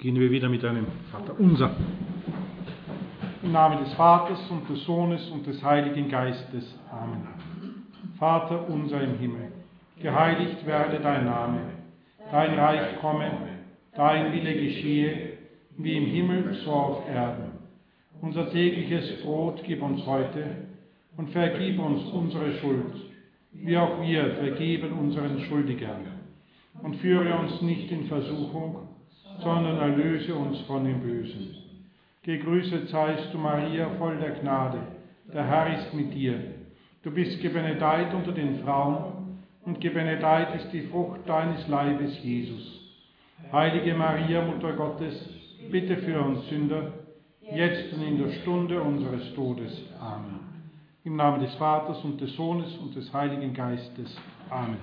Beginnen wir wieder mit einem Vaterunser. Im Namen des Vaters und des Sohnes und des Heiligen Geistes. Amen. Vater unser im Himmel, geheiligt werde dein Name, dein Reich komme, dein Wille geschehe, wie im Himmel so auf Erden. Unser tägliches Brot gib uns heute und vergib uns unsere Schuld, wie auch wir vergeben unseren Schuldigern. Und führe uns nicht in Versuchung, sondern erlöse uns von dem Bösen. Gegrüßet seist du, Maria, voll der Gnade, der Herr ist mit dir. Du bist gebenedeit unter den Frauen, und gebenedeit ist die Frucht deines Leibes, Jesus. Heilige Maria, Mutter Gottes, bitte für uns Sünder, jetzt und in der Stunde unseres Todes. Amen. Im Namen des Vaters und des Sohnes und des Heiligen Geistes. Amen.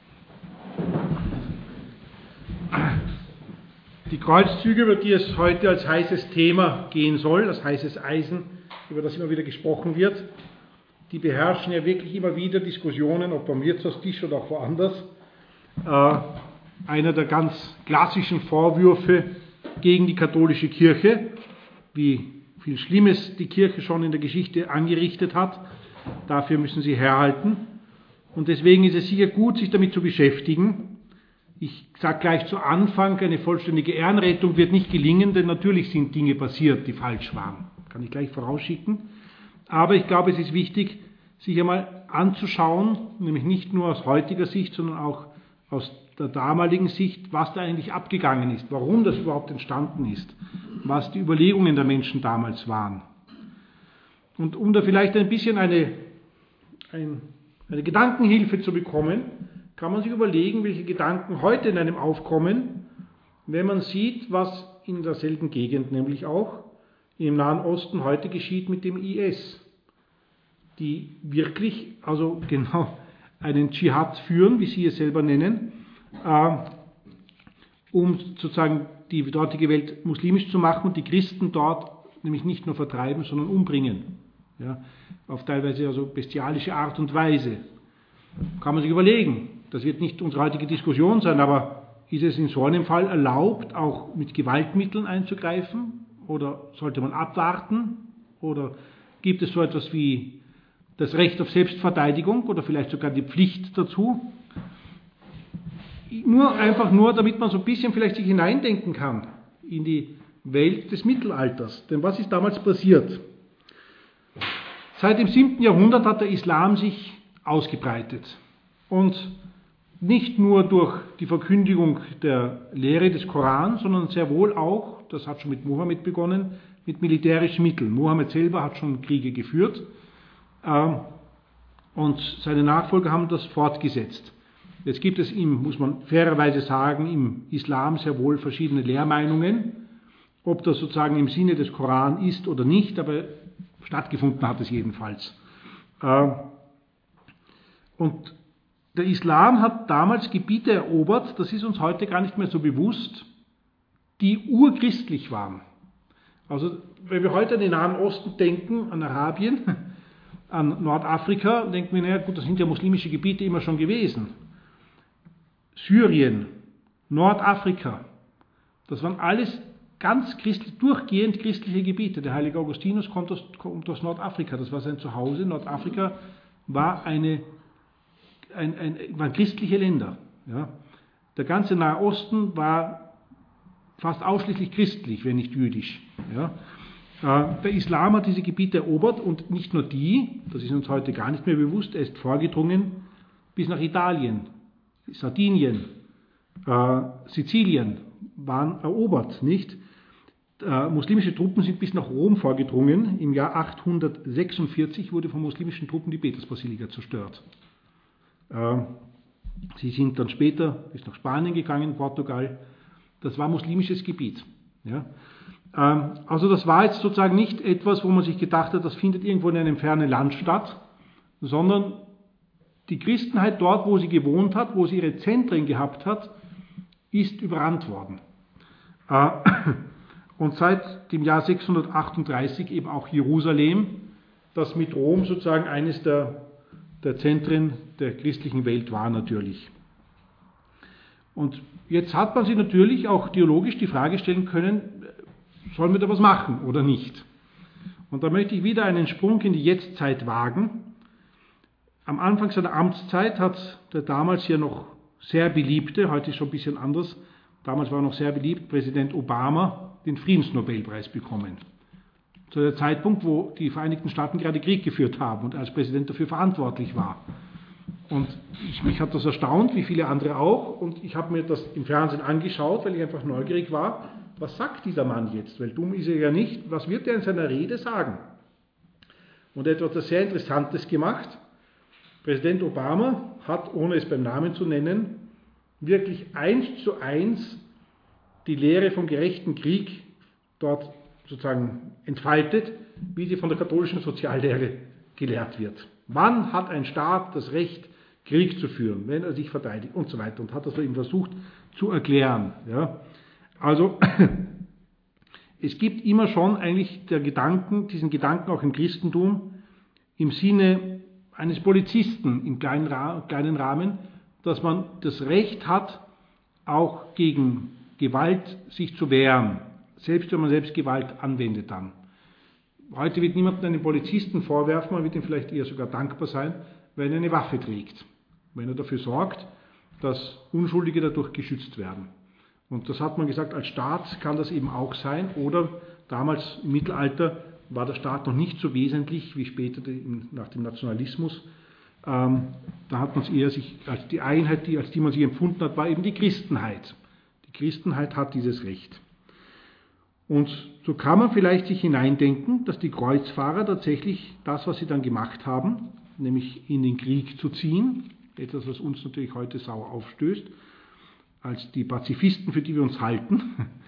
Die Kreuzzüge, über die es heute als heißes Thema gehen soll, als heißes Eisen, über das immer wieder gesprochen wird, die beherrschen ja wirklich immer wieder Diskussionen, ob am Wirtshaustisch oder auch woanders. Einer der ganz klassischen Vorwürfe gegen die katholische Kirche, wie viel Schlimmes die Kirche schon in der Geschichte angerichtet hat. Dafür müssen sie herhalten. Und deswegen ist es sicher gut, sich damit zu beschäftigen. Ich sage gleich zu Anfang, eine vollständige Ehrenrettung wird nicht gelingen, denn natürlich sind Dinge passiert, die falsch waren. Kann ich gleich vorausschicken. Aber ich glaube, es ist wichtig, sich einmal anzuschauen, nämlich nicht nur aus heutiger Sicht, sondern auch aus der damaligen Sicht, was da eigentlich abgegangen ist, warum das überhaupt entstanden ist, was die Überlegungen der Menschen damals waren. Und um da vielleicht ein bisschen eine Gedankenhilfe zu bekommen, kann man sich überlegen, welche Gedanken heute in einem aufkommen, wenn man sieht, was in derselben Gegend, nämlich auch im Nahen Osten heute geschieht mit dem IS, die wirklich, also genau einen Dschihad führen, wie sie es selber nennen, um sozusagen die dortige Welt muslimisch zu machen und die Christen dort nämlich nicht nur vertreiben, sondern umbringen. Ja, auf teilweise also bestialische Art und Weise. Kann man sich überlegen. Das wird nicht unsere heutige Diskussion sein, aber ist es in so einem Fall erlaubt, auch mit Gewaltmitteln einzugreifen? Oder sollte man abwarten? Oder gibt es so etwas wie das Recht auf Selbstverteidigung oder vielleicht sogar die Pflicht dazu? Einfach nur, damit man so ein bisschen vielleicht sich hineindenken kann in die Welt des Mittelalters. Denn was ist damals passiert? Seit dem 7. Jahrhundert hat der Islam sich ausgebreitet. Und nicht nur durch die Verkündigung der Lehre des Koran, sondern sehr wohl auch, das hat schon mit Mohammed begonnen, mit militärischen Mitteln. Mohammed selber hat schon Kriege geführt und seine Nachfolger haben das fortgesetzt. Jetzt gibt es muss man fairerweise sagen, im Islam sehr wohl verschiedene Lehrmeinungen, ob das sozusagen im Sinne des Koran ist oder nicht, aber stattgefunden hat es jedenfalls. Und der Islam hat damals Gebiete erobert, das ist uns heute gar nicht mehr so bewusst, die urchristlich waren. Also wenn wir heute an den Nahen Osten denken, an Arabien, an Nordafrika, denken wir, naja gut, das sind ja muslimische Gebiete immer schon gewesen. Syrien, Nordafrika, das waren alles ganz durchgehend christliche Gebiete. Der heilige Augustinus kommt aus Nordafrika, das war sein Zuhause. Nordafrika waren christliche Länder. Ja. Der ganze Nahe Osten war fast ausschließlich christlich, wenn nicht jüdisch. Ja. Der Islam hat diese Gebiete erobert und nicht nur die, das ist uns heute gar nicht mehr bewusst, er ist vorgedrungen bis nach Italien, Sardinien, Sizilien waren erobert, nicht? Muslimische Truppen sind bis nach Rom vorgedrungen. Im Jahr 846 wurde von muslimischen Truppen die Petersbasilika zerstört. Sie sind dann später bis nach Spanien gegangen, Portugal. Das war muslimisches Gebiet. Ja. Also das war jetzt sozusagen nicht etwas, wo man sich gedacht hat, das findet irgendwo in einem fernen Land statt, sondern die Christenheit dort, wo sie gewohnt hat, wo sie ihre Zentren gehabt hat, ist überrannt worden. Und seit dem Jahr 638 eben auch Jerusalem, das mit Rom sozusagen eines der Zentren der christlichen Welt war natürlich. Und Jetzt hat man sich natürlich auch theologisch die Frage stellen können, sollen wir da was machen oder nicht? Und da möchte ich wieder einen Sprung in die Jetztzeit wagen. Am Anfang seiner Amtszeit hat der damals hier noch sehr beliebte, heute ist schon ein bisschen anders, damals war er noch sehr beliebt, Präsident Obama den Friedensnobelpreis bekommen. Zu dem Zeitpunkt, wo die Vereinigten Staaten gerade Krieg geführt haben und als Präsident dafür verantwortlich war. Und mich hat das erstaunt, wie viele andere auch, und ich habe mir das im Fernsehen angeschaut, weil ich einfach neugierig war, was sagt dieser Mann jetzt? Weil dumm ist er ja nicht, was wird er in seiner Rede sagen? Und er hat etwas sehr Interessantes gemacht. Präsident Obama hat, ohne es beim Namen zu nennen, wirklich 1:1 die Lehre vom gerechten Krieg dort sozusagen entfaltet, wie sie von der katholischen Soziallehre gelehrt wird. Wann hat ein Staat das Recht, Krieg zu führen, wenn er sich verteidigt und so weiter, und hat das eben versucht zu erklären. Ja. Also es gibt immer schon eigentlich diesen Gedanken auch im Christentum im Sinne eines Polizisten im kleinen Rahmen, dass man das Recht hat, auch gegen Gewalt sich zu wehren, selbst wenn man selbst Gewalt anwendet dann. Heute wird niemand einem Polizisten vorwerfen, man wird ihm vielleicht eher sogar dankbar sein, wenn er eine Waffe trägt, wenn er dafür sorgt, dass Unschuldige dadurch geschützt werden. Und das hat man gesagt, als Staat kann das eben auch sein, oder damals im Mittelalter war der Staat noch nicht so wesentlich wie später nach dem Nationalismus. Da hat man es eher sich als die Einheit, als die man sich empfunden hat, war eben die Christenheit. Die Christenheit hat dieses Recht. Und so kann man vielleicht sich hineindenken, dass die Kreuzfahrer tatsächlich das, was sie dann gemacht haben, nämlich in den Krieg zu ziehen, etwas, was uns natürlich heute sauer aufstößt, als die Pazifisten, für die wir uns halten,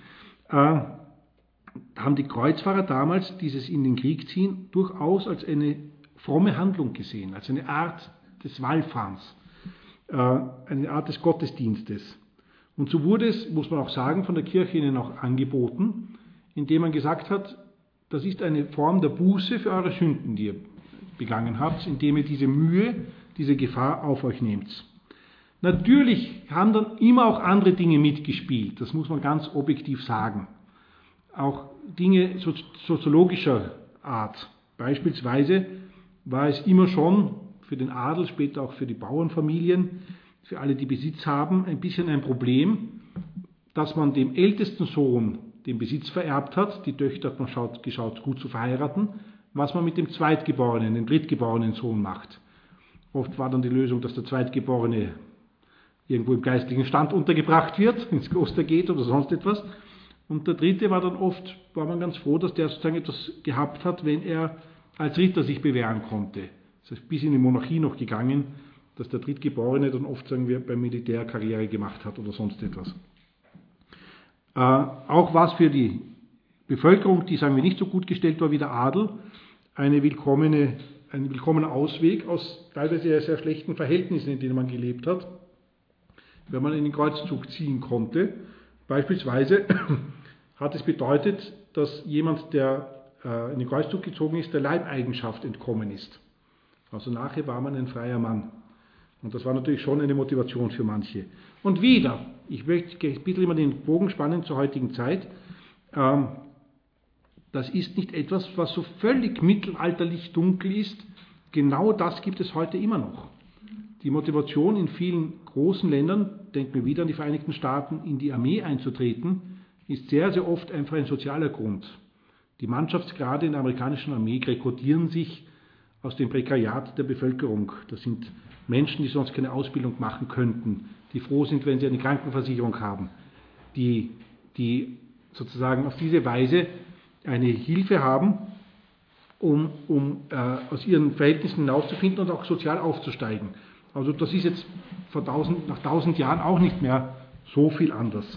haben die Kreuzfahrer damals dieses in den Krieg ziehen durchaus als eine fromme Handlung gesehen, als eine Art des Wallfahrens, eine Art des Gottesdienstes. Und so wurde es, muss man auch sagen, von der Kirche ihnen auch angeboten, indem man gesagt hat, das ist eine Form der Buße für eure Sünden, die ihr begangen habt, indem ihr diese Mühe, diese Gefahr auf euch nehmt. Natürlich haben dann immer auch andere Dinge mitgespielt, das muss man ganz objektiv sagen. Auch Dinge soziologischer Art. Beispielsweise war es immer schon für den Adel, später auch für die Bauernfamilien, für alle, die Besitz haben, ein bisschen ein Problem, dass man dem ältesten Sohn den Besitz vererbt hat, die Töchter hat man geschaut, gut zu verheiraten, was man mit dem zweitgeborenen, dem drittgeborenen Sohn macht. Oft war dann die Lösung, dass der zweitgeborene irgendwo im geistlichen Stand untergebracht wird, ins Kloster geht oder sonst etwas. Und der dritte war man ganz froh, dass der sozusagen etwas gehabt hat, wenn er als Ritter sich bewähren konnte. Das heißt, bis in die Monarchie noch gegangen, dass der Drittgeborene dann oft, sagen wir, beim Militär Karriere gemacht hat oder sonst etwas. Auch was für die Bevölkerung, die, sagen wir, nicht so gut gestellt war wie der Adel, ein willkommener Ausweg aus teilweise sehr schlechten Verhältnissen, in denen man gelebt hat, wenn man in den Kreuzzug ziehen konnte. Beispielsweise hat es bedeutet, dass jemand, der in den Kreuzzug gezogen ist, der Leibeigenschaft entkommen ist. Also nachher war man ein freier Mann. Und das war natürlich schon eine Motivation für manche. Und wieder, ich bitte immer den Bogen spannen zur heutigen Zeit, das ist nicht etwas, was so völlig mittelalterlich dunkel ist. Genau das gibt es heute immer noch. Die Motivation in vielen großen Ländern, denken wir wieder an die Vereinigten Staaten, in die Armee einzutreten, ist sehr, sehr oft einfach ein sozialer Grund. Die Mannschaftsgrade in der amerikanischen Armee rekrutieren sich aus dem Prekariat der Bevölkerung. Das sind Menschen, die sonst keine Ausbildung machen könnten, die froh sind, wenn sie eine Krankenversicherung haben, die sozusagen auf diese Weise eine Hilfe haben, um aus ihren Verhältnissen hinauszufinden und auch sozial aufzusteigen. Also das ist jetzt nach 1000 Jahren auch nicht mehr so viel anders.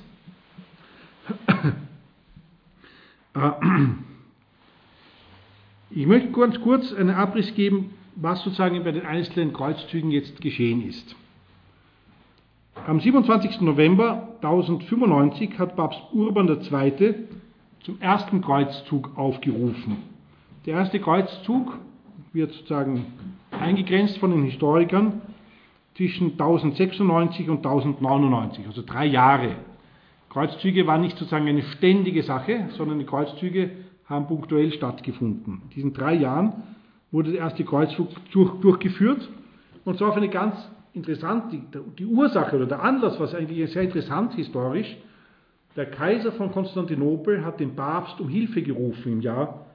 Ich möchte ganz kurz einen Abriss geben, was sozusagen bei den einzelnen Kreuzzügen jetzt geschehen ist. Am 27. November 1095 hat Papst Urban II. Zum ersten Kreuzzug aufgerufen. Der erste Kreuzzug wird sozusagen eingegrenzt von den Historikern zwischen 1096 und 1099, also 3 Jahre. Kreuzzüge waren nicht sozusagen eine ständige Sache, sondern die Kreuzzüge haben punktuell stattgefunden. In diesen 3 Jahren wurde der erste Kreuzzug durchgeführt, und zwar auf eine ganz interessante, die Ursache oder der Anlass war eigentlich sehr interessant historisch. Der Kaiser von Konstantinopel hat den Papst um Hilfe gerufen im Jahr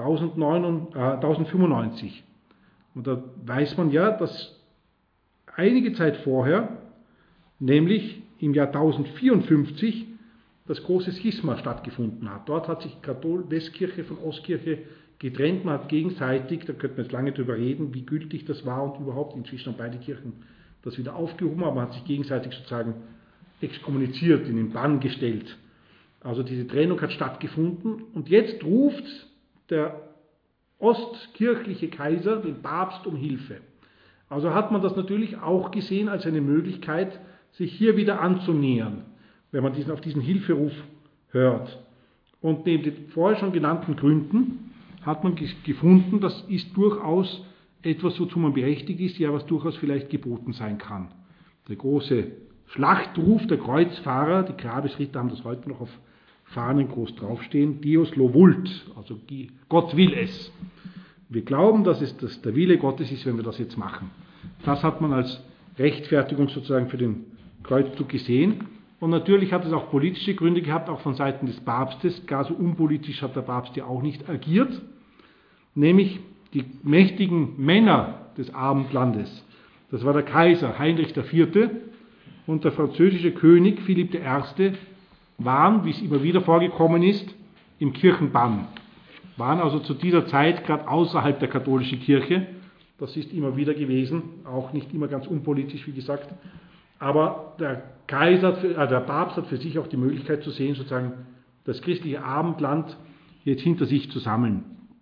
1095. Und da weiß man ja, dass einige Zeit vorher, nämlich im Jahr 1054, das große Schisma stattgefunden hat. Dort hat sich Westkirche von Ostkirche getrennt. Man hat gegenseitig, da könnte man jetzt lange drüber reden, wie gültig das war und überhaupt, inzwischen haben beide Kirchen das wieder aufgehoben, aber man hat sich gegenseitig sozusagen exkommuniziert, in den Bann gestellt. Also diese Trennung hat stattgefunden, und jetzt ruft der ostkirchliche Kaiser den Papst um Hilfe. Also hat man das natürlich auch gesehen als eine Möglichkeit, sich hier wieder anzunähern, wenn man auf diesen Hilferuf hört. Und neben den vorher schon genannten Gründen hat man gefunden, das ist durchaus etwas, wozu man berechtigt ist, ja, was durchaus vielleicht geboten sein kann. Der große Schlachtruf der Kreuzfahrer, die Grabesritter haben das heute noch auf Fahnen groß draufstehen, Deus lo vult, also Gott will es. Wir glauben, dass es der Wille Gottes ist, wenn wir das jetzt machen. Das hat man als Rechtfertigung sozusagen für den Kreuzzug gesehen. Und natürlich hat es auch politische Gründe gehabt, auch von Seiten des Papstes. Gar so unpolitisch hat der Papst ja auch nicht agiert. Nämlich die mächtigen Männer des Abendlandes. Das war der Kaiser Heinrich IV. Und der französische König Philipp I. waren, wie es immer wieder vorgekommen ist, im Kirchenbann. Waren also zu dieser Zeit gerade außerhalb der katholischen Kirche. Das ist immer wieder gewesen, auch nicht immer ganz unpolitisch, wie gesagt. Aber der Papst hat für sich auch die Möglichkeit zu sehen, sozusagen das christliche Abendland jetzt hinter sich zu sammeln.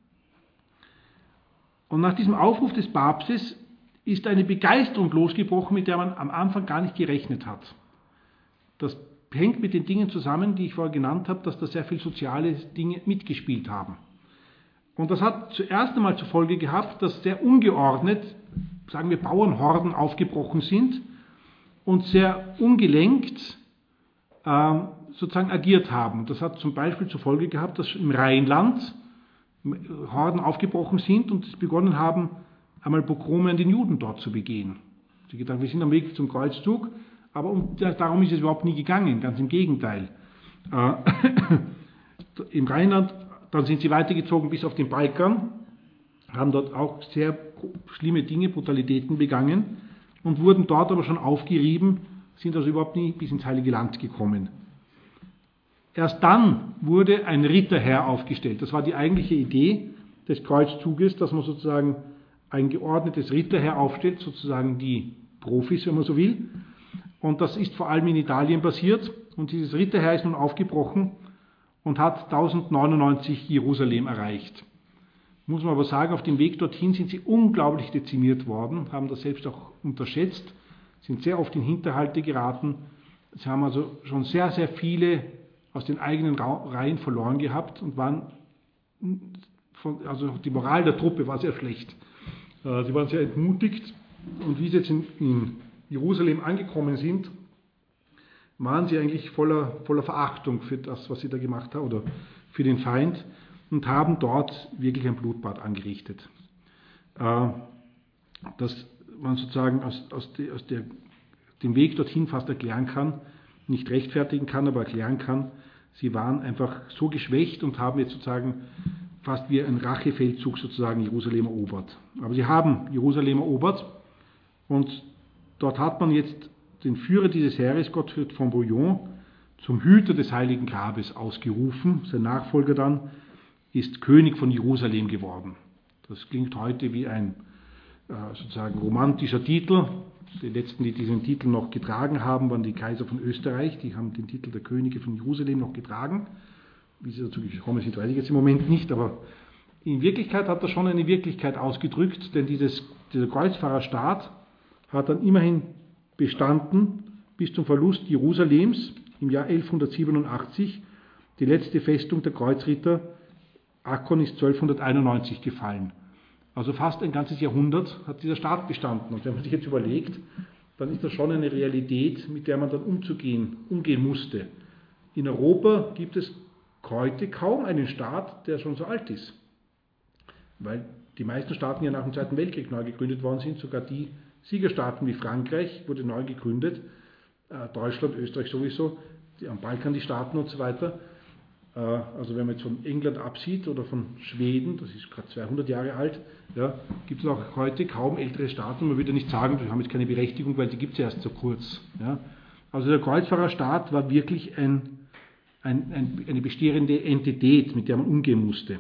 Und nach diesem Aufruf des Papstes ist eine Begeisterung losgebrochen, mit der man am Anfang gar nicht gerechnet hat. Das hängt mit den Dingen zusammen, die ich vorher genannt habe, dass da sehr viele soziale Dinge mitgespielt haben. Und das hat zuerst einmal zur Folge gehabt, dass sehr ungeordnet, sagen wir, Bauernhorden aufgebrochen sind und sehr ungelenkt sozusagen agiert haben. Das hat zum Beispiel zur Folge gehabt, dass im Rheinland Horden aufgebrochen sind und es begonnen haben, einmal Pogrome an den Juden dort zu begehen. Sie gedacht, wir sind am Weg zum Kreuzzug, aber darum ist es überhaupt nie gegangen, ganz im Gegenteil. Im Rheinland, dann sind sie weitergezogen bis auf den Balkan, haben dort auch sehr schlimme Dinge, Brutalitäten begangen und wurden dort aber schon aufgerieben, sind also überhaupt nie bis ins Heilige Land gekommen. Erst dann wurde ein Ritterheer aufgestellt. Das war die eigentliche Idee des Kreuzzuges, dass man sozusagen ein geordnetes Ritterheer aufstellt, sozusagen die Profis, wenn man so will. Und das ist vor allem in Italien passiert. Und dieses Ritterheer ist nun aufgebrochen und hat 1099 Jerusalem erreicht. Muss man aber sagen, auf dem Weg dorthin sind sie unglaublich dezimiert worden, haben das selbst auch unterschätzt, sind sehr oft in Hinterhalte geraten. Sie haben also schon sehr, sehr viele aus den eigenen Reihen verloren gehabt und waren, also die Moral der Truppe war sehr schlecht. Sie waren sehr entmutigt, und wie sie jetzt in Jerusalem angekommen sind, waren sie eigentlich voller Verachtung für das, was sie da gemacht haben, oder für den Feind, und haben dort wirklich ein Blutbad angerichtet. Das man sozusagen dem Weg dorthin fast erklären kann, nicht rechtfertigen kann, aber erklären kann, sie waren einfach so geschwächt und haben jetzt sozusagen fast wie ein Rachefeldzug sozusagen Jerusalem erobert. Aber sie haben Jerusalem erobert, und dort hat man jetzt den Führer dieses Heeres, Gottfried von Bouillon, zum Hüter des Heiligen Grabes ausgerufen. Sein Nachfolger dann ist König von Jerusalem geworden. Das klingt heute wie ein sozusagen romantischer Titel. Die letzten, die diesen Titel noch getragen haben, waren die Kaiser von Österreich. Die haben den Titel der Könige von Jerusalem noch getragen. Wie sie dazu gekommen sind, weiß ich jetzt im Moment nicht, aber in Wirklichkeit hat das schon eine Wirklichkeit ausgedrückt, denn dieser Kreuzfahrerstaat hat dann immerhin bestanden bis zum Verlust Jerusalems im Jahr 1187. Die letzte Festung der Kreuzritter, Akkon, ist 1291 gefallen. Also fast ein ganzes Jahrhundert hat dieser Staat bestanden. Und wenn man sich jetzt überlegt, dann ist das schon eine Realität, mit der man dann umgehen musste. In Europa gibt es heute kaum einen Staat, der schon so alt ist. Weil die meisten Staaten ja nach dem Zweiten Weltkrieg neu gegründet worden sind, sogar die Siegerstaaten wie Frankreich wurde neu gegründet, Deutschland, Österreich sowieso, am Balkan die Staaten und so weiter. Also wenn man jetzt von England absieht oder von Schweden, das ist gerade 200 Jahre alt, ja, gibt es auch heute kaum ältere Staaten. Man würde nicht sagen, die haben jetzt keine Berechtigung, weil die gibt es ja erst so kurz. Ja. Also der Kreuzfahrerstaat war wirklich eine bestehende Entität, mit der man umgehen musste.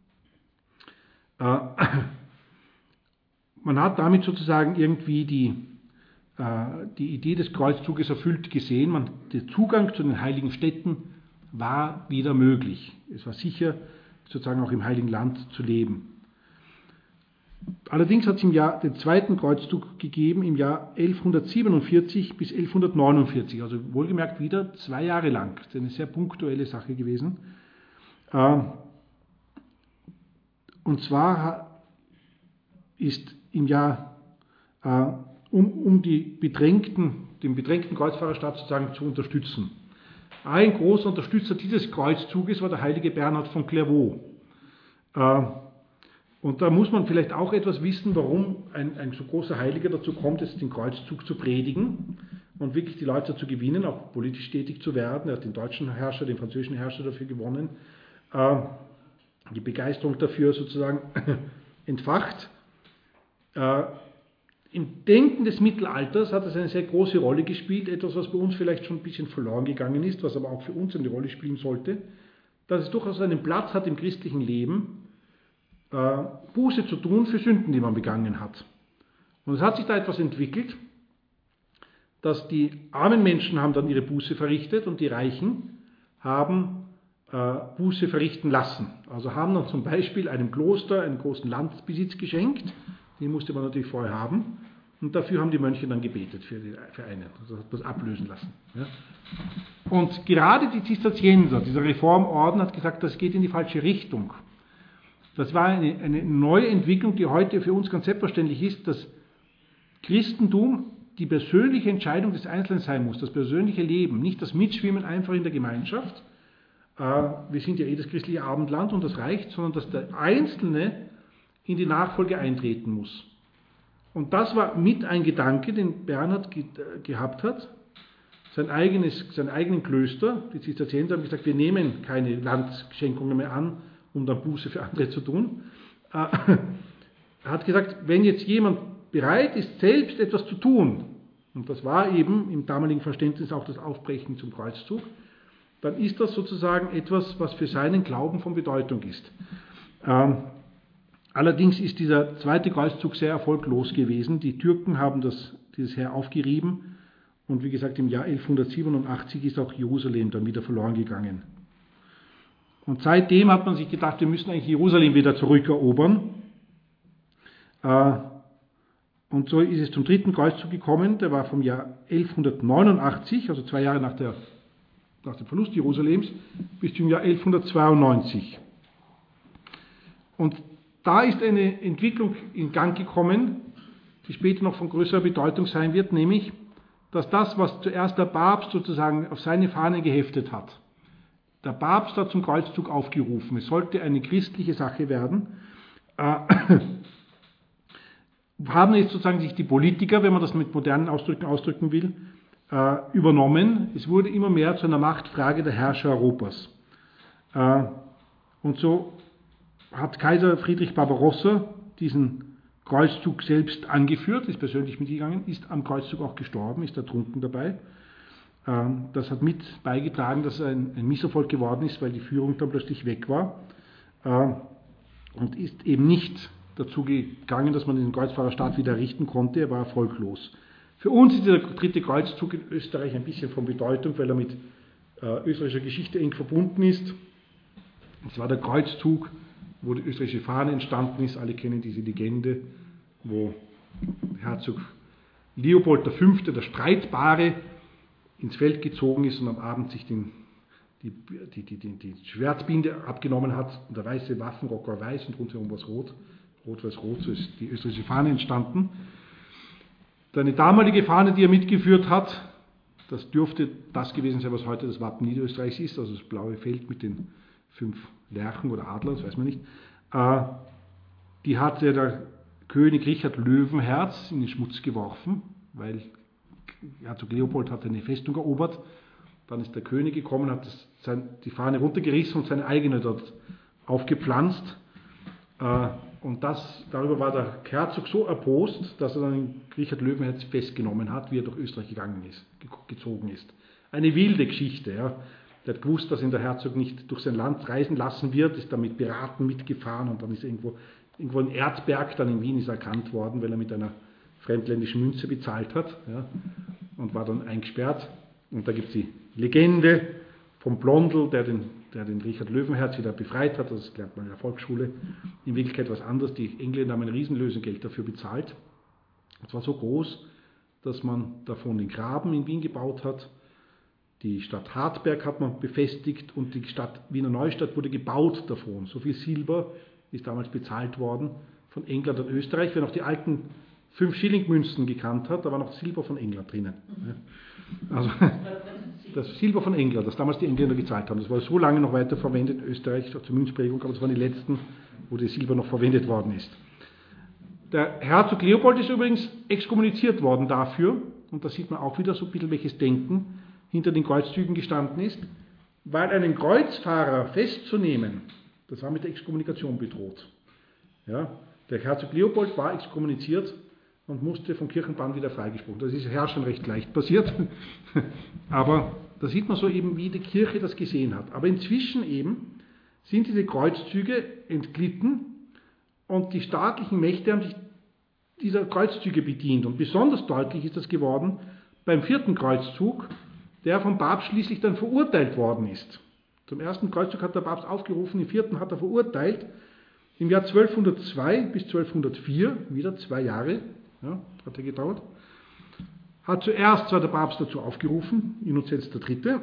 Man hat damit sozusagen irgendwie die Idee des Kreuzzuges erfüllt gesehen. Der Zugang zu den heiligen Städten war wieder möglich. Es war sicher, sozusagen auch im Heiligen Land zu leben. Allerdings hat es den zweiten Kreuzzug gegeben im Jahr 1147 bis 1149, also wohlgemerkt wieder 2 Jahre lang. Das ist eine sehr punktuelle Sache gewesen. Und zwar ist im Jahr, um den bedrängten Kreuzfahrerstaat sozusagen zu unterstützen. Ein großer Unterstützer dieses Kreuzzuges war der heilige Bernhard von Clairvaux. Und da muss man vielleicht auch etwas wissen, warum ein so großer Heiliger dazu kommt, jetzt den Kreuzzug zu predigen und wirklich die Leute dazu gewinnen, auch politisch tätig zu werden. Er hat den deutschen Herrscher, den französischen Herrscher dafür gewonnen, die Begeisterung dafür sozusagen entfacht. Im Denken des Mittelalters hat es eine sehr große Rolle gespielt, etwas, was bei uns vielleicht schon ein bisschen verloren gegangen ist, was aber auch für uns eine Rolle spielen sollte, dass es durchaus einen Platz hat im christlichen Leben, Buße zu tun für Sünden, die man begangen hat. Und es hat sich da etwas entwickelt, dass die armen Menschen haben dann ihre Buße verrichtet und die Reichen haben Buße verrichten lassen. Also haben dann zum Beispiel einem Kloster einen großen Landbesitz geschenkt, den musste man natürlich vorher haben, und dafür haben die Mönche dann gebetet für einen, also hat das ablösen lassen. Ja. Und gerade die Zisterzienser, dieser Reformorden, hat gesagt, das geht in die falsche Richtung. Das war eine neue Entwicklung, die heute für uns ganz selbstverständlich ist, dass Christentum die persönliche Entscheidung des Einzelnen sein muss, das persönliche Leben, nicht das Mitschwimmen einfach in der Gemeinschaft. Wir sind ja das christliche Abendland und das reicht, sondern dass der Einzelne in die Nachfolge eintreten muss. Und das war mit ein Gedanke, den Bernhard gehabt hat, sein eigenen Klöster. Die Zisterzienser haben gesagt, wir nehmen keine Landschenkungen mehr an, um dann Buße für andere zu tun. Er hat gesagt, wenn jetzt jemand bereit ist, selbst etwas zu tun, und das war eben im damaligen Verständnis auch das Aufbrechen zum Kreuzzug, dann ist das sozusagen etwas, was für seinen Glauben von Bedeutung ist. Allerdings ist dieser zweite Kreuzzug sehr erfolglos gewesen. Die Türken haben dieses Heer aufgerieben und wie gesagt im Jahr 1187 ist auch Jerusalem dann wieder verloren gegangen. Und seitdem hat man sich gedacht, wir müssen eigentlich Jerusalem wieder zurückerobern. Und so ist es zum dritten Kreuzzug gekommen, der war vom Jahr 1189, also 2 Jahre nach dem Verlust Jerusalems, bis zum Jahr 1192. Und da ist eine Entwicklung in Gang gekommen, die später noch von größerer Bedeutung sein wird, nämlich, dass das, was zuerst der Papst sozusagen auf seine Fahne geheftet hat, der Papst hat zum Kreuzzug aufgerufen, es sollte eine christliche Sache werden, haben jetzt sozusagen sich die Politiker, wenn man das mit modernen Ausdrücken ausdrücken will, übernommen. Es wurde immer mehr zu einer Machtfrage der Herrscher Europas. Und so hat Kaiser Friedrich Barbarossa diesen Kreuzzug selbst angeführt, ist persönlich mitgegangen, ist am Kreuzzug auch gestorben, ist ertrunken dabei. Das hat mit beigetragen, dass er ein Misserfolg geworden ist, weil die Führung dann plötzlich weg war und ist eben nicht dazu gegangen, dass man den Kreuzfahrerstaat wieder errichten konnte, er war erfolglos. Für uns ist der dritte Kreuzzug in Österreich ein bisschen von Bedeutung, weil er mit österreichischer Geschichte eng verbunden ist. Es war der Kreuzzug, wo die österreichische Fahne entstanden ist. Alle kennen diese Legende, wo Herzog Leopold V., der Streitbare, ins Feld gezogen ist und am Abend sich die Schwertbinde abgenommen hat. Und der weiße Waffenrock war weiß und rundherum war es rot. Rot-Weiß-Rot, so ist die österreichische Fahne entstanden. Eine damalige Fahne, die er mitgeführt hat, das dürfte das gewesen sein, was heute das Wappen Niederösterreichs ist, also das blaue Feld mit den 5 Lerchen oder Adlern, das weiß man nicht. Die hatte der König Richard Löwenherz in den Schmutz geworfen, weil Herzog Leopold hatte eine Festung erobert. Dann ist der König gekommen, hat die Fahne runtergerissen und seine eigene dort aufgepflanzt. Und darüber war der Herzog so erbost, dass er dann Richard Löwenherz festgenommen hat, wie er durch Österreich gezogen ist. Eine wilde Geschichte. Ja. Der hat gewusst, dass ihn der Herzog nicht durch sein Land reisen lassen wird, ist damit beraten mitgefahren und dann ist irgendwo ein Erzberg, dann in Wien ist er erkannt worden, weil er mit einer fremdländischen Münze bezahlt hat, ja, und war dann eingesperrt. Und da gibt es die Legende vom Blondel, der den Richard Löwenherz wieder befreit hat, das lernt man in der Volksschule. In Wirklichkeit was anderes, die Engländer haben ein Riesenlösegeld dafür bezahlt. Es war so groß, dass man davon den Graben in Wien gebaut hat. Die Stadt Hartberg hat man befestigt und die Stadt Wiener Neustadt wurde gebaut davon. So viel Silber ist damals bezahlt worden von England und Österreich. Wer noch die alten 5-Schilling-Münzen gekannt hat, da war noch Silber von England drinnen. Also das Silber von England, das damals die Engländer gezahlt haben, das war so lange noch weiter verwendet in Österreich zur Münzprägung, aber das waren die letzten, wo das Silber noch verwendet worden ist. Der Herzog Leopold ist übrigens exkommuniziert worden dafür, und da sieht man auch wieder so ein bisschen, welches Denken hinter den Kreuzzügen gestanden ist, weil einen Kreuzfahrer festzunehmen, das war mit der Exkommunikation bedroht. Ja, der Herzog Leopold war exkommuniziert und musste vom Kirchenbann wieder freigesprochen. Das ist ja schon recht leicht passiert, aber da sieht man so eben, wie die Kirche das gesehen hat. Aber inzwischen eben sind diese Kreuzzüge entglitten und die staatlichen Mächte haben sich dieser Kreuzzüge bedient. Und besonders deutlich ist das geworden beim 4. Kreuzzug, der vom Papst schließlich dann verurteilt worden ist. Zum 1. Kreuzzug hat der Papst aufgerufen, im 4. hat er verurteilt. Im Jahr 1202 bis 1204, wieder 2 Jahre, ja, hat er gedauert, hat zuerst zwar der Papst dazu aufgerufen, Innozenz III.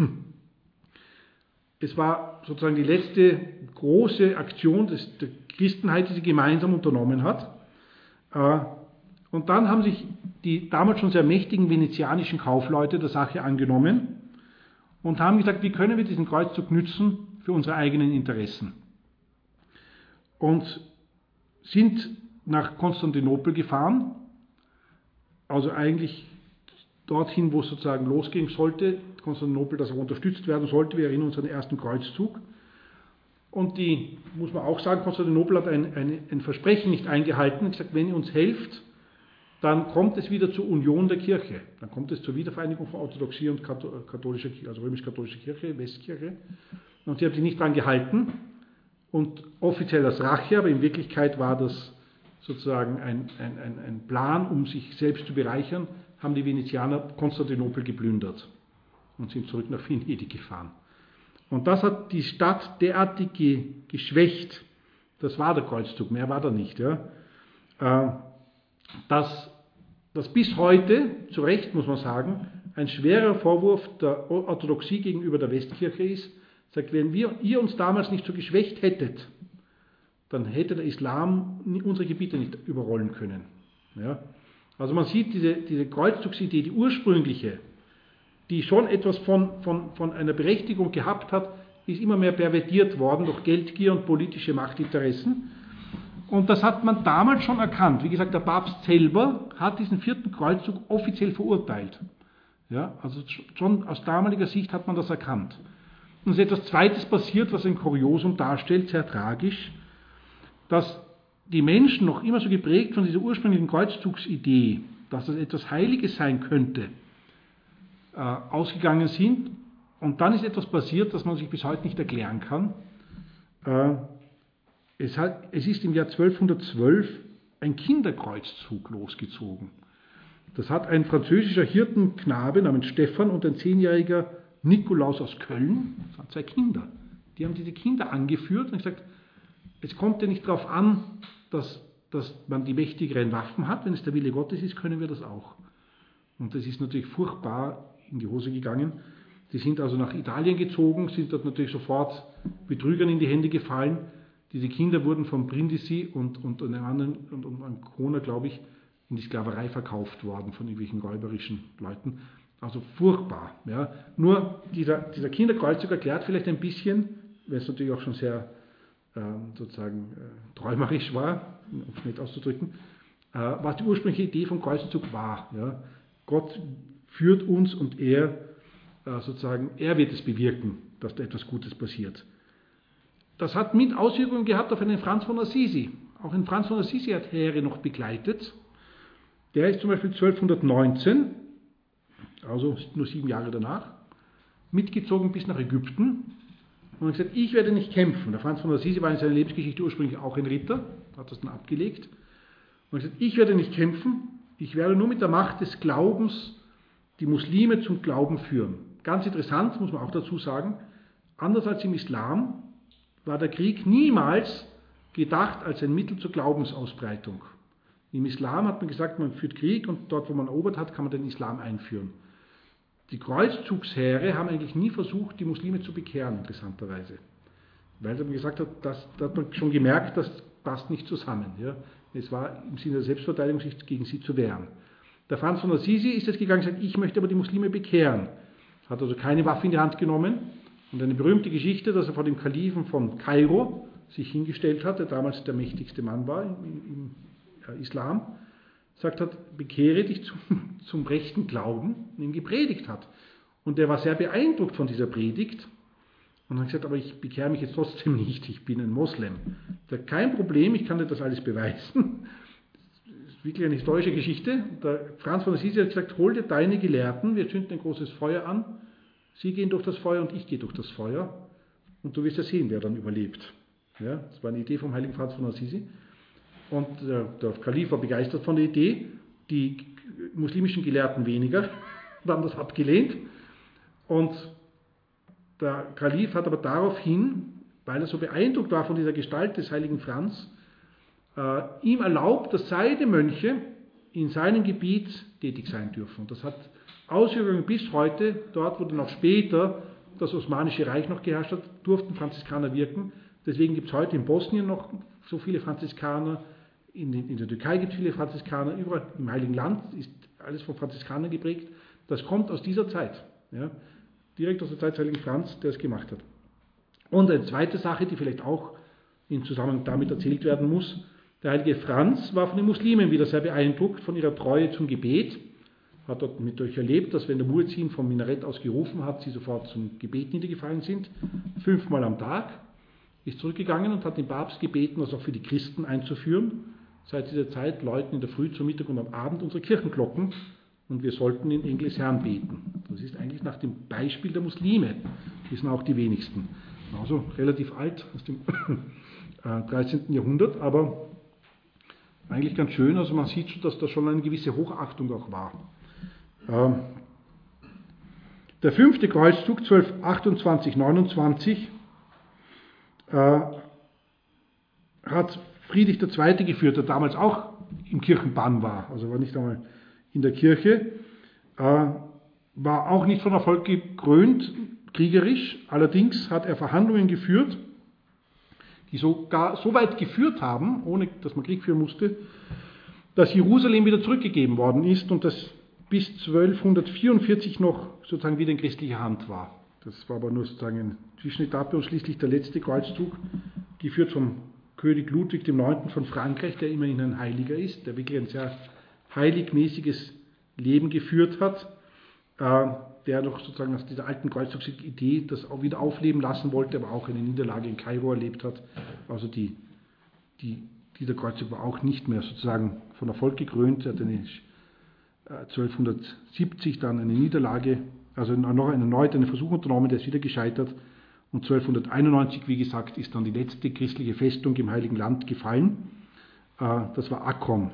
Es war sozusagen die letzte große Aktion der Christenheit, die sie gemeinsam unternommen hat. Und dann haben sich die damals schon sehr mächtigen venezianischen Kaufleute der Sache angenommen und haben gesagt, wie können wir diesen Kreuzzug nützen für unsere eigenen Interessen. Und sind nach Konstantinopel gefahren, also eigentlich dorthin, wo es sozusagen losgehen sollte, Konstantinopel, das auch unterstützt werden sollte. Wir erinnern uns an den 1. Kreuzzug. Und die, muss man auch sagen, Konstantinopel hat ein Versprechen nicht eingehalten und gesagt, wenn ihr uns helft, dann kommt es wieder zur Union der Kirche. Dann kommt es zur Wiedervereinigung von Orthodoxie und katholischer Kirche, also römisch-katholischer Kirche, Westkirche. Und sie haben sich nicht daran gehalten. Und offiziell als Rache, aber in Wirklichkeit war das sozusagen ein Plan, um sich selbst zu bereichern, haben die Venezianer Konstantinopel geplündert und sind zurück nach Venedig gefahren. Und das hat die Stadt derartig geschwächt, das war der Kreuzzug, mehr war da nicht, ja, dass das bis heute, zu Recht muss man sagen, ein schwerer Vorwurf der Orthodoxie gegenüber der Westkirche ist, sagt, wenn ihr uns damals nicht so geschwächt hättet, dann hätte der Islam unsere Gebiete nicht überrollen können. Ja? Also man sieht diese Kreuzzugsidee, die ursprüngliche, die schon etwas von einer Berechtigung gehabt hat, ist immer mehr pervertiert worden durch Geldgier und politische Machtinteressen. Und das hat man damals schon erkannt. Wie gesagt, der Papst selber hat diesen 4. Kreuzzug offiziell verurteilt. Ja? Also schon aus damaliger Sicht hat man das erkannt. Und es ist etwas Zweites passiert, was ein Kuriosum darstellt, sehr tragisch, dass die Menschen noch immer so geprägt von dieser ursprünglichen Kreuzzugsidee, dass das etwas Heiliges sein könnte, ausgegangen sind. Und dann ist etwas passiert, das man sich bis heute nicht erklären kann. Es ist im Jahr 1212 ein Kinderkreuzzug losgezogen. Das hat ein französischer Hirtenknabe namens Stephan und ein 10-jähriger Nikolaus aus Köln, das waren 2 Kinder, die haben diese Kinder angeführt und gesagt, es kommt ja nicht darauf an, dass man die mächtigeren Waffen hat, wenn es der Wille Gottes ist, können wir das auch. Und das ist natürlich furchtbar in die Hose gegangen. Die sind also nach Italien gezogen, sind dort natürlich sofort Betrügern in die Hände gefallen. Diese Kinder wurden von Brindisi und einem anderen, und Ancona, glaube ich, in die Sklaverei verkauft worden von irgendwelchen räuberischen Leuten. Also furchtbar. Ja. Nur dieser Kinderkreuzzug erklärt vielleicht ein bisschen, wenn es natürlich auch schon sehr träumerisch war, um es nett auszudrücken, was die ursprüngliche Idee vom Kreuzzug war. Ja. Gott führt uns und er wird es bewirken, dass da etwas Gutes passiert. Das hat mit Auswirkungen gehabt auf einen Franz von Assisi. Auch ein Franz von Assisi hat Heere noch begleitet. Der ist zum Beispiel 1219, also nur 7 Jahre danach, mitgezogen bis nach Ägypten und hat gesagt, ich werde nicht kämpfen. Der Franz von Assisi war in seiner Lebensgeschichte ursprünglich auch ein Ritter, hat das dann abgelegt. Und hat gesagt, ich werde nicht kämpfen, ich werde nur mit der Macht des Glaubens die Muslime zum Glauben führen. Ganz interessant, muss man auch dazu sagen, anders als im Islam war der Krieg niemals gedacht als ein Mittel zur Glaubensausbreitung. Im Islam hat man gesagt, man führt Krieg und dort, wo man erobert hat, kann man den Islam einführen. Die Kreuzzugsheere haben eigentlich nie versucht, die Muslime zu bekehren, interessanterweise. Weil man gesagt hat, da hat man schon gemerkt, das passt nicht zusammen. Ja. Es war im Sinne der Selbstverteidigung, sich gegen sie zu wehren. Der Franz von Assisi ist jetzt gegangen und gesagt, ich möchte aber die Muslime bekehren. Hat also keine Waffe in die Hand genommen. Und eine berühmte Geschichte, dass er vor dem Kalifen von Kairo sich hingestellt hat, der damals der mächtigste Mann war im Islam, sagt hat, bekehre dich zum rechten Glauben und ihm gepredigt hat. Und der war sehr beeindruckt von dieser Predigt und hat gesagt, aber ich bekehre mich jetzt trotzdem nicht, ich bin ein Moslem. Er sagt, kein Problem, ich kann dir das alles beweisen. Das ist wirklich eine historische Geschichte. Der Franz von Assisi hat gesagt, hol dir deine Gelehrten, wir zünden ein großes Feuer an, sie gehen durch das Feuer und ich gehe durch das Feuer und du wirst ja sehen, wer dann überlebt. Ja, das war eine Idee vom heiligen Franz von Assisi. Und der Kalif war begeistert von der Idee, die muslimischen Gelehrten weniger, haben das abgelehnt. Und der Kalif hat aber daraufhin, weil er so beeindruckt war von dieser Gestalt des heiligen Franz, ihm erlaubt, dass seine Mönche in seinem Gebiet tätig sein dürfen. Und das hat Auswirkungen bis heute. Dort, wo dann auch später das Osmanische Reich noch geherrscht hat, durften Franziskaner wirken. Deswegen gibt es heute in Bosnien noch so viele Franziskaner, in der Türkei gibt es viele Franziskaner, überall im Heiligen Land ist alles von Franziskanern geprägt. Das kommt aus dieser Zeit, ja, direkt aus der Zeit des heiligen Franz, der es gemacht hat. Und eine zweite Sache, die vielleicht auch in Zusammenhang damit erzählt werden muss, der heilige Franz war von den Muslimen wieder sehr beeindruckt von ihrer Treue zum Gebet, hat dort mit euch erlebt, dass wenn der Muezzin vom Minarett aus gerufen hat, sie sofort zum Gebet niedergefallen sind, 5-mal am Tag, ist zurückgegangen und hat den Papst gebeten, das auch für die Christen einzuführen. Seit dieser Zeit läuten in der Früh, zum Mittag und am Abend unsere Kirchenglocken und wir sollten in Engel des Herrn beten. Das ist eigentlich nach dem Beispiel der Muslime, wissen auch die wenigsten. Also relativ alt, aus dem 13. Jahrhundert, aber eigentlich ganz schön. Also man sieht schon, dass da schon eine gewisse Hochachtung auch war. Der 5. Kreuzzug 1228-29 hat Friedrich II. Geführt, der damals auch im Kirchenbann war, also war nicht einmal in der Kirche, war auch nicht von Erfolg gekrönt, kriegerisch, allerdings hat er Verhandlungen geführt, die sogar so weit geführt haben, ohne dass man Krieg führen musste, dass Jerusalem wieder zurückgegeben worden ist und das bis 1244 noch sozusagen wieder in christlicher Hand war. Das war aber nur sozusagen eine Zwischenetappe und schließlich der letzte Kreuzzug, geführt vom König Ludwig IX. Von Frankreich, der immerhin ein Heiliger ist, der wirklich ein sehr heiligmäßiges Leben geführt hat, der noch sozusagen aus dieser alten Kreuzzugsidee das auch wieder aufleben lassen wollte, aber auch eine Niederlage in Kairo erlebt hat. Also dieser Kreuzzug war auch nicht mehr sozusagen von Erfolg gekrönt. Er hat 1270 dann eine Niederlage, also noch erneut einen Versuch unternommen, der ist wieder gescheitert. Und 1291, wie gesagt, ist dann die letzte christliche Festung im Heiligen Land gefallen. Das war Akkon.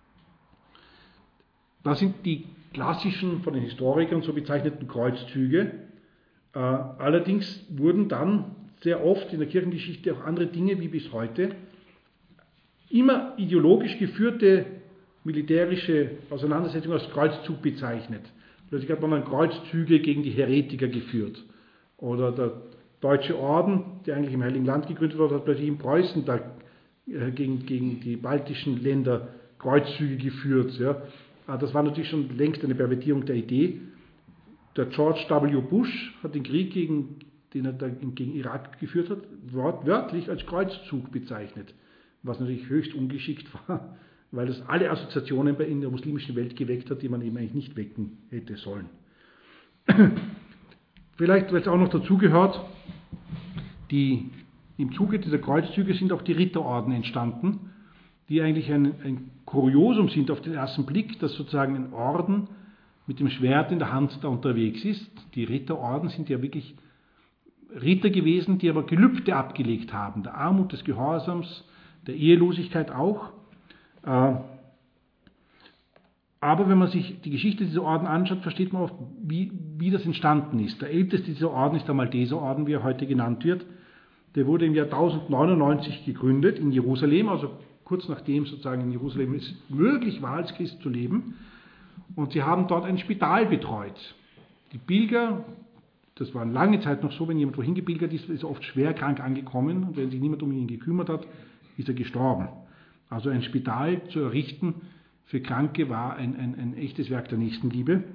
Das sind die klassischen, von den Historikern so bezeichneten Kreuzzüge. Allerdings wurden dann sehr oft in der Kirchengeschichte auch andere Dinge, wie bis heute, immer ideologisch geführte militärische Auseinandersetzungen als Kreuzzug bezeichnet. Plötzlich hat man dann Kreuzzüge gegen die Heretiker geführt. Oder der Deutsche Orden, der eigentlich im Heiligen Land gegründet wurde, hat plötzlich in Preußen gegen die baltischen Länder Kreuzzüge geführt. Ja. Das war natürlich schon längst eine Pervertierung der Idee. Der George W. Bush hat den Krieg, den er gegen Irak geführt hat, wortwörtlich als Kreuzzug bezeichnet, was natürlich höchst ungeschickt war, weil das alle Assoziationen in der muslimischen Welt geweckt hat, die man eben eigentlich nicht wecken hätte sollen. Vielleicht, weil es auch noch dazu gehört, im Zuge dieser Kreuzzüge sind auch die Ritterorden entstanden, die eigentlich ein Kuriosum sind auf den ersten Blick, dass sozusagen ein Orden mit dem Schwert in der Hand da unterwegs ist. Die Ritterorden sind ja wirklich Ritter gewesen, die aber Gelübde abgelegt haben, der Armut, des Gehorsams, der Ehelosigkeit auch. Aber wenn man sich die Geschichte dieser Orden anschaut, versteht man auch, wie das entstanden ist. Der älteste dieser Orden ist der Malteserorden, wie er heute genannt wird. Der wurde im Jahr 1099 gegründet in Jerusalem, also kurz nachdem sozusagen in Jerusalem es möglich war, als Christ zu leben. Und sie haben dort ein Spital betreut. Die Pilger, das war lange Zeit noch so, wenn jemand wohin gepilgert ist, ist er oft schwer krank angekommen. Und wenn sich niemand um ihn gekümmert hat, ist er gestorben. Also ein Spital zu errichten für Kranke war ein echtes Werk der Nächstenliebe.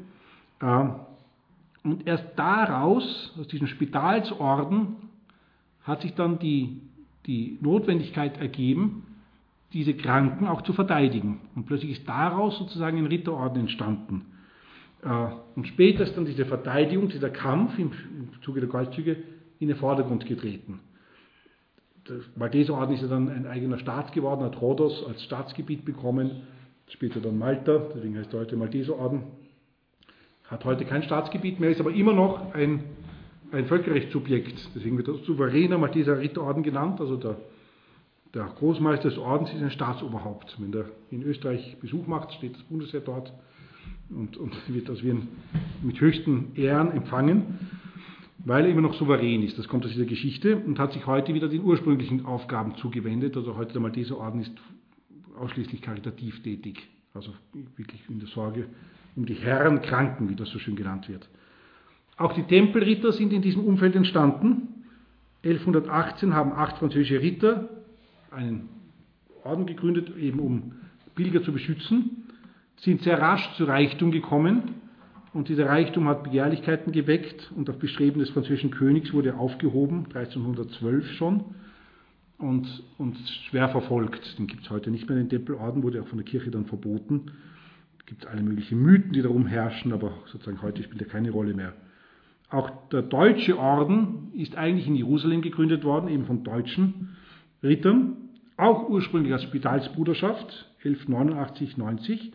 Und erst daraus, aus diesem Spitalsorden, hat sich dann die Notwendigkeit ergeben, diese Kranken auch zu verteidigen. Und plötzlich ist daraus sozusagen ein Ritterorden entstanden. Und später ist dann diese Verteidigung, dieser Kampf im Zuge der Kreuzzüge in den Vordergrund getreten. Der Malteserorden ist ja dann ein eigener Staat geworden, hat Rhodos als Staatsgebiet bekommen, später dann Malta, deswegen heißt er heute Malteserorden. Hat heute kein Staatsgebiet mehr, ist aber immer noch ein Völkerrechtssubjekt. Deswegen wird er souveräner Malteser Ritterorden genannt. Also der Großmeister des Ordens ist ein Staatsoberhaupt. Wenn der in Österreich Besuch macht, steht das Bundesheer dort und wird als mit höchsten Ehren empfangen, weil er immer noch souverän ist. Das kommt aus dieser Geschichte und hat sich heute wieder den ursprünglichen Aufgaben zugewendet. Also heute der Malteserorden ist ausschließlich karitativ tätig. Also wirklich in der Sorge um die Herrenkranken, wie das so schön genannt wird. Auch die Tempelritter sind in diesem Umfeld entstanden. 1118 haben 8 französische Ritter einen Orden gegründet, eben um Pilger zu beschützen, sind sehr rasch zu Reichtum gekommen und dieser Reichtum hat Begehrlichkeiten geweckt und auf Bestreben des französischen Königs wurde er aufgehoben, 1312 schon, und schwer verfolgt. Den gibt es heute nicht mehr, den Tempelorden, wurde auch von der Kirche dann verboten. Es gibt alle möglichen Mythen, die darum herrschen, aber sozusagen heute spielt er keine Rolle mehr. Auch der deutsche Orden ist eigentlich in Jerusalem gegründet worden, eben von deutschen Rittern, auch ursprünglich als Spitalsbruderschaft, 1189-90,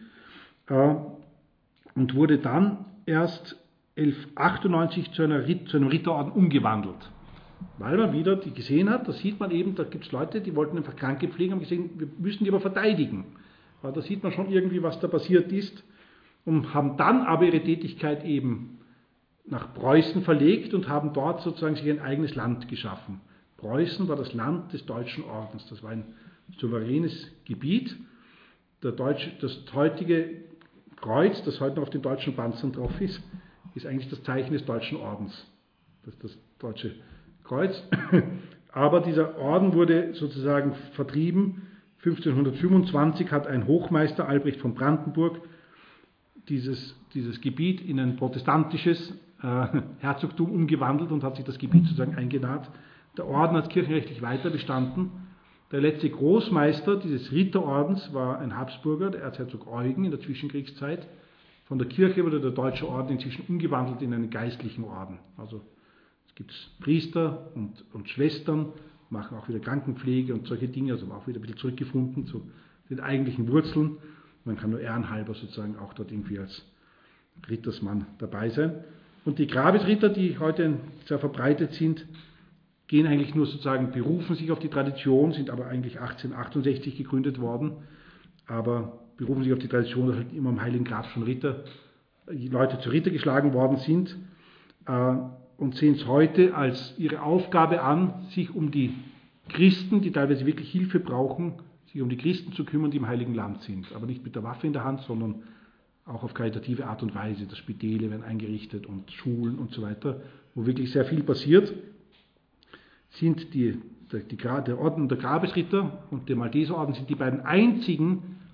und wurde dann erst 1198 zu einem Ritterorden umgewandelt. Weil man wieder die gesehen hat, da sieht man eben, da gibt es Leute, die wollten einfach Kranke pflegen, haben gesehen, wir müssen die aber verteidigen. Da sieht man schon irgendwie, was da passiert ist, und haben dann aber ihre Tätigkeit eben nach Preußen verlegt und haben dort sozusagen sich ein eigenes Land geschaffen. Preußen war das Land des Deutschen Ordens, das war ein souveränes Gebiet. Das heutige Kreuz, das heute noch auf den deutschen Panzern drauf ist eigentlich das Zeichen des Deutschen Ordens. Das ist das deutsche Kreuz. Aber dieser Orden wurde sozusagen vertrieben. 1525 hat ein Hochmeister, Albrecht von Brandenburg, dieses Gebiet in ein protestantisches Herzogtum umgewandelt und hat sich das Gebiet sozusagen eingenahmt. Der Orden hat kirchenrechtlich weiter bestanden. Der letzte Großmeister dieses Ritterordens war ein Habsburger, der Erzherzog Eugen in der Zwischenkriegszeit. Von der Kirche wurde der Deutsche Orden inzwischen umgewandelt in einen geistlichen Orden. Also es gibt Priester und Schwestern, machen auch wieder Krankenpflege und solche Dinge, also auch wieder ein bisschen zurückgefunden zu den eigentlichen Wurzeln. Man kann nur ehrenhalber sozusagen auch dort irgendwie als Rittersmann dabei sein. Und die Grabesritter, die heute sehr verbreitet sind, gehen eigentlich nur sozusagen, berufen sich auf die Tradition, sind aber eigentlich 1868 gegründet worden, aber berufen sich auf die Tradition, dass halt immer am Heiligen Grab schon Leute zu Ritter geschlagen worden sind und sehen es heute als ihre Aufgabe an, sich um die Christen, die teilweise wirklich Hilfe brauchen, sich um die Christen zu kümmern, die im Heiligen Land sind. Aber nicht mit der Waffe in der Hand, sondern auch auf karitative Art und Weise. Das Spitäle werden eingerichtet und Schulen und so weiter, wo wirklich sehr viel passiert. Sind der Orden der Grabesritter und der Malteserorden sind die beiden einzigen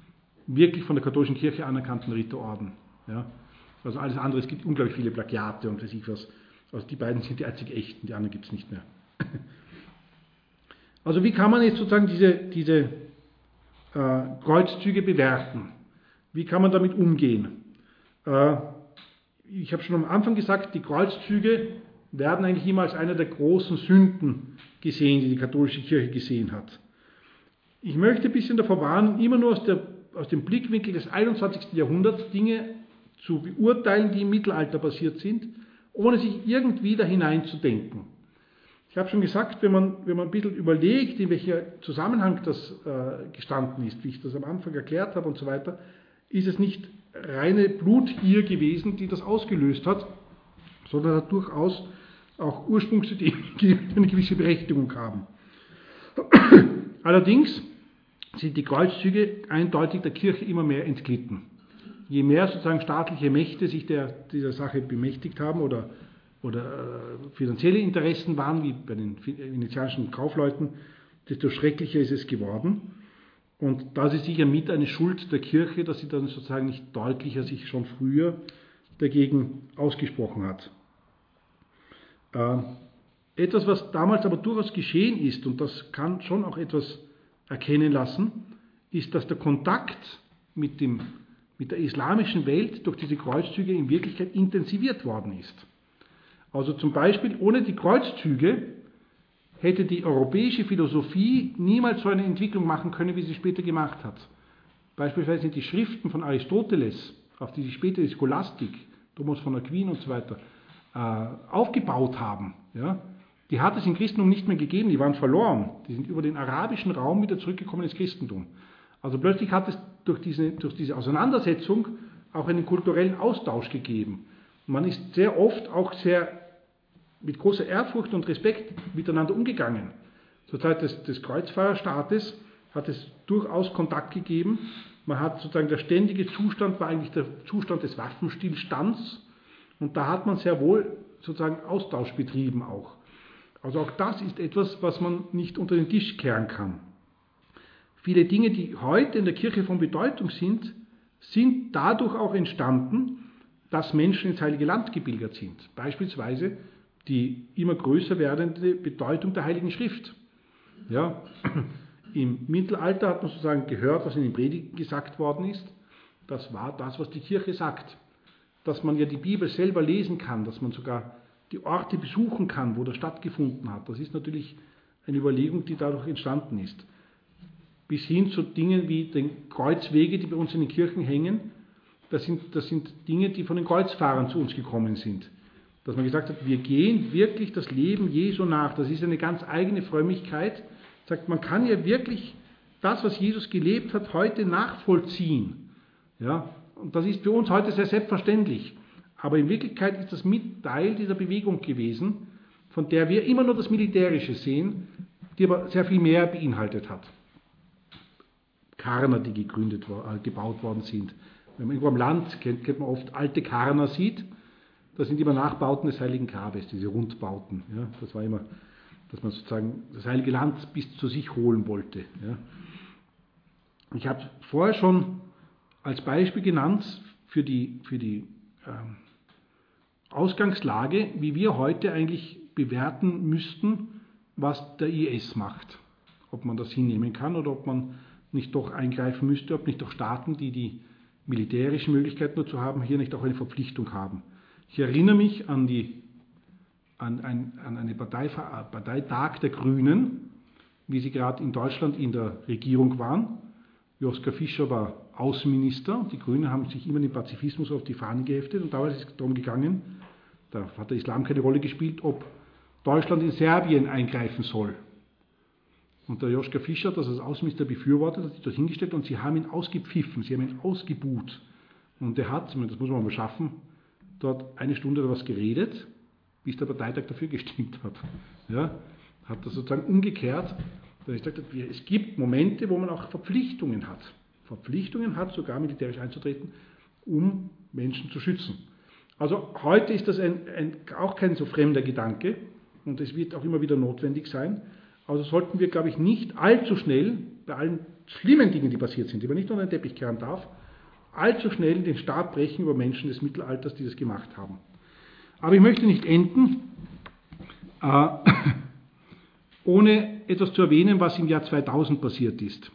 wirklich von der katholischen Kirche anerkannten Ritterorden. Ja? Also alles andere, es gibt unglaublich viele Plagiate und weiß ich was. Also die beiden sind die einzig echten, die anderen gibt es nicht mehr. Also wie kann man jetzt sozusagen diese Kreuzzüge bewerten? Wie kann man damit umgehen? Ich habe schon am Anfang gesagt, die Kreuzzüge werden eigentlich immer als eine der großen Sünden gesehen, die die katholische Kirche gesehen hat. Ich möchte ein bisschen davor warnen, immer nur aus dem Blickwinkel des 21. Jahrhunderts Dinge zu beurteilen, die im Mittelalter passiert sind, ohne sich irgendwie da hineinzudenken. Ich habe schon gesagt, wenn man ein bisschen überlegt, in welcher Zusammenhang das gestanden ist, wie ich das am Anfang erklärt habe und so weiter, ist es nicht reine Blutgier gewesen, die das ausgelöst hat, sondern hat durchaus auch Ursprungsideen, die eine gewisse Berechtigung haben. Allerdings sind die Kreuzzüge eindeutig der Kirche immer mehr entglitten. Je mehr sozusagen staatliche Mächte sich dieser Sache bemächtigt haben oder finanzielle Interessen waren, wie bei den venezianischen Kaufleuten, desto schrecklicher ist es geworden. Und das ist sicher mit eine Schuld der Kirche, dass sie dann sozusagen nicht deutlicher sich schon früher dagegen ausgesprochen hat. Etwas, was damals aber durchaus geschehen ist, und das kann schon auch etwas erkennen lassen, ist, dass der Kontakt mit der islamischen Welt durch diese Kreuzzüge in Wirklichkeit intensiviert worden ist. Also zum Beispiel ohne die Kreuzzüge hätte die europäische Philosophie niemals so eine Entwicklung machen können, wie sie später gemacht hat. Beispielsweise sind die Schriften von Aristoteles, auf die sich später die Scholastik, Thomas von Aquin und so weiter, aufgebaut haben, ja, die hat es im Christentum nicht mehr gegeben, die waren verloren. Die sind über den arabischen Raum wieder zurückgekommen ins Christentum. Also plötzlich hat es durch diese Auseinandersetzung auch einen kulturellen Austausch gegeben. Und man ist sehr oft auch mit großer Ehrfurcht und Respekt miteinander umgegangen. Zur Zeit des Kreuzfahrerstaates hat es durchaus Kontakt gegeben. Man hat sozusagen, der ständige Zustand war eigentlich der Zustand des Waffenstillstands. Und da hat man sehr wohl sozusagen Austausch betrieben auch. Also auch das ist etwas, was man nicht unter den Tisch kehren kann. Viele Dinge, die heute in der Kirche von Bedeutung sind dadurch auch entstanden, dass Menschen ins Heilige Land gepilgert sind. Beispielsweise die immer größer werdende Bedeutung der Heiligen Schrift. Ja, im Mittelalter hat man sozusagen gehört, was in den Predigten gesagt worden ist. Das war das, was die Kirche sagt. Dass man ja die Bibel selber lesen kann, dass man sogar die Orte besuchen kann, wo das stattgefunden hat. Das ist natürlich eine Überlegung, die dadurch entstanden ist. Bis hin zu Dingen wie den Kreuzwege, die bei uns in den Kirchen hängen. Das sind Dinge, die von den Kreuzfahrern zu uns gekommen sind. Dass man gesagt hat, wir gehen wirklich das Leben Jesu nach. Das ist eine ganz eigene Frömmigkeit. Sagt, man kann ja wirklich das, was Jesus gelebt hat, heute nachvollziehen. Ja, und das ist für uns heute sehr selbstverständlich. Aber in Wirklichkeit ist das mit Teil dieser Bewegung gewesen, von der wir immer nur das Militärische sehen, die aber sehr viel mehr beinhaltet hat. Karner, die gebaut worden sind. Wenn man irgendwo am Land kennt man oft alte Karner sieht, das sind immer Nachbauten des Heiligen Grabes, diese Rundbauten. Ja, das war immer, dass man sozusagen das Heilige Land bis zu sich holen wollte. Ja. Ich habe vorher schon als Beispiel genannt für die Ausgangslage, wie wir heute eigentlich bewerten müssten, was der IS macht. Ob man das hinnehmen kann oder ob man nicht doch eingreifen müsste, ob nicht auch Staaten, die militärischen Möglichkeiten dazu haben, hier nicht auch eine Verpflichtung haben. Ich erinnere mich an einen Parteitag der Grünen, wie sie gerade in Deutschland in der Regierung waren. Joschka Fischer war Außenminister. Die Grünen haben sich immer den Pazifismus auf die Fahnen geheftet und da ist es darum gegangen, da hat der Islam keine Rolle gespielt, ob Deutschland in Serbien eingreifen soll. Und der Joschka Fischer hat das als Außenminister befürwortet, hat sich dort hingestellt und sie haben ihn ausgepfiffen, sie haben ihn ausgebuht. Und er hat, das muss man mal schaffen, dort eine Stunde oder was geredet, bis der Parteitag dafür gestimmt hat. Ja, hat das sozusagen umgekehrt, dass ich gesagt habe, es gibt Momente, wo man auch Verpflichtungen hat. Verpflichtungen hat, sogar militärisch einzutreten, um Menschen zu schützen. Also heute ist das auch kein so fremder Gedanke und es wird auch immer wieder notwendig sein. Also sollten wir, glaube ich, nicht allzu schnell bei allen schlimmen Dingen, die passiert sind, die man nicht unter den Teppich kehren darf, allzu schnell den Stab brechen über Menschen des Mittelalters, die das gemacht haben. Aber ich möchte nicht enden, ohne etwas zu erwähnen, was im Jahr 2000 passiert ist.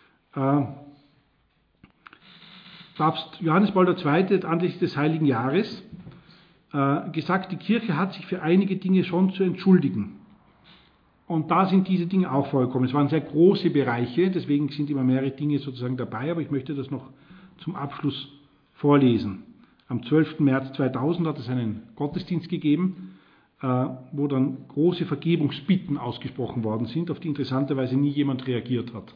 Papst Johannes Paul II. Hat anlässlich des Heiligen Jahres gesagt, die Kirche hat sich für einige Dinge schon zu entschuldigen. Und da sind diese Dinge auch vorgekommen. Es waren sehr große Bereiche, deswegen sind immer mehrere Dinge sozusagen dabei, aber ich möchte das noch zum Abschluss vorlesen. Am 12. März 2000 hat es einen Gottesdienst gegeben, wo dann große Vergebungsbitten ausgesprochen worden sind, auf die interessanterweise nie jemand reagiert hat.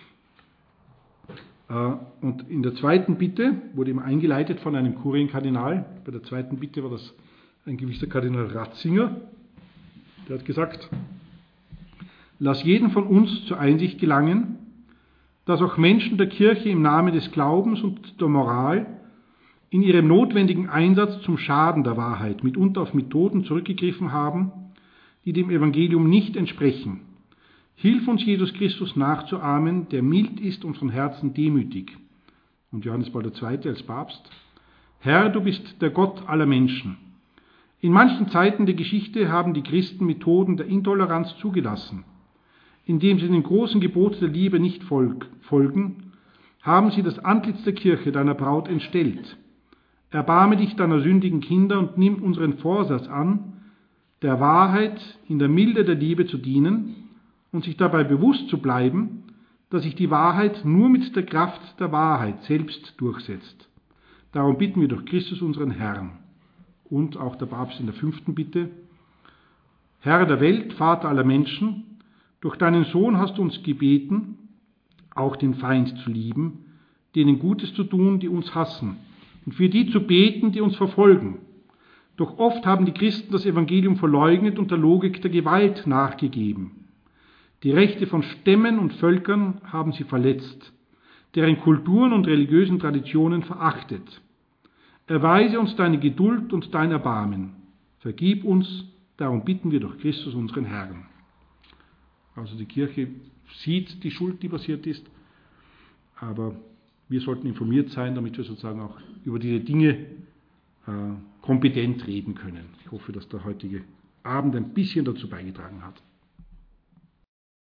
Und in der zweiten Bitte wurde immer eingeleitet von einem Kurienkardinal. Bei der zweiten Bitte war das ein gewisser Kardinal Ratzinger. Der hat gesagt: Lass jeden von uns zur Einsicht gelangen, dass auch Menschen der Kirche im Namen des Glaubens und der Moral in ihrem notwendigen Einsatz zum Schaden der Wahrheit mitunter auf Methoden zurückgegriffen haben, die dem Evangelium nicht entsprechen. Hilf uns, Jesus Christus nachzuahmen, der mild ist und von Herzen demütig. Und Johannes Paul II. Als Papst: Herr, du bist der Gott aller Menschen. In manchen Zeiten der Geschichte haben die Christen Methoden der Intoleranz zugelassen. Indem sie dem großen Gebot der Liebe nicht folgen, haben sie das Antlitz der Kirche, deiner Braut, entstellt. Erbarme dich deiner sündigen Kinder und nimm unseren Vorsatz an, der Wahrheit in der Milde der Liebe zu dienen und sich dabei bewusst zu bleiben, dass sich die Wahrheit nur mit der Kraft der Wahrheit selbst durchsetzt. Darum bitten wir durch Christus unseren Herrn. Und auch der Papst in der 5. Bitte: Herr der Welt, Vater aller Menschen, durch deinen Sohn hast du uns gebeten, auch den Feind zu lieben, denen Gutes zu tun, die uns hassen, und für die zu beten, die uns verfolgen. Doch oft haben die Christen das Evangelium verleugnet und der Logik der Gewalt nachgegeben. Die Rechte von Stämmen und Völkern haben sie verletzt, deren Kulturen und religiösen Traditionen verachtet. Erweise uns deine Geduld und dein Erbarmen. Vergib uns, darum bitten wir durch Christus unseren Herrn. Also die Kirche sieht die Schuld, die passiert ist, aber wir sollten informiert sein, damit wir sozusagen auch über diese Dinge kompetent reden können. Ich hoffe, dass der heutige Abend ein bisschen dazu beigetragen hat.